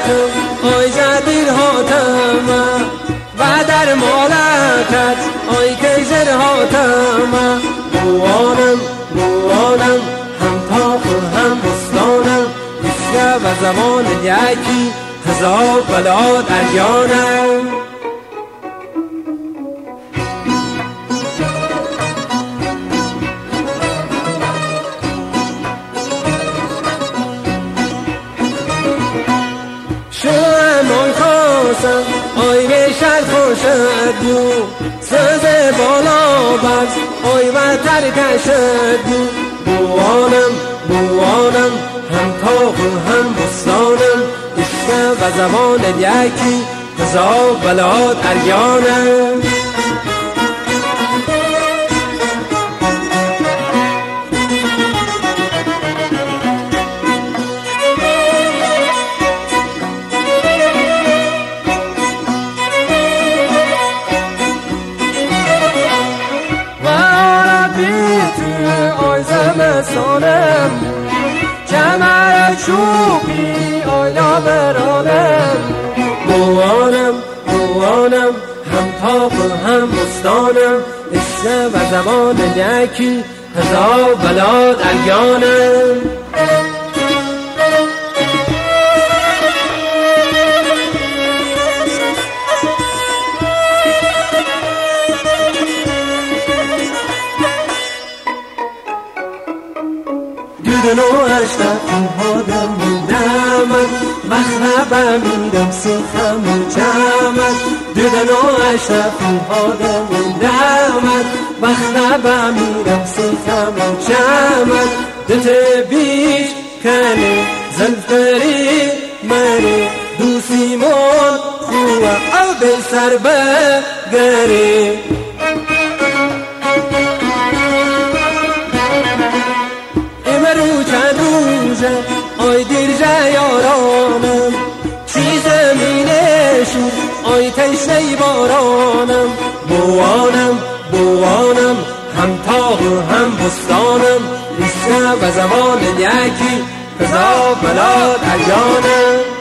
مالتم آی جدیر هاتم و در مالکت آی کیزر هاتم بوانم بوانم هم تاق و هم بستانم ایسکه و زمان یکی هزار بلا دریانم آی بیشتر خوشت بود سز بالا بز آی و ترکشت بود بوانم بوانم هم تاق و هم بستانم عشق و زمان یکی هزار بلا دریانم زمستانم کمر چوبی آیا برانم بوانم بوانم هم تاق و هم بستانم عشق و زمان یکی هزار بلا دریانم دنوش تفهادم میدمد مخربم میدم سیخم جمد دنوش تفهادم میدمد مخربم میدم سیخم جمد دت بیش کنی زلفتری منی دوسیمون خواه او به سر بگری آی دیرجه یارانم چی زمینشون آی تشنه بارانم بوانم بوانم هم تاق و هم بستانم عشق و زمان یکی هزار بلا دریانم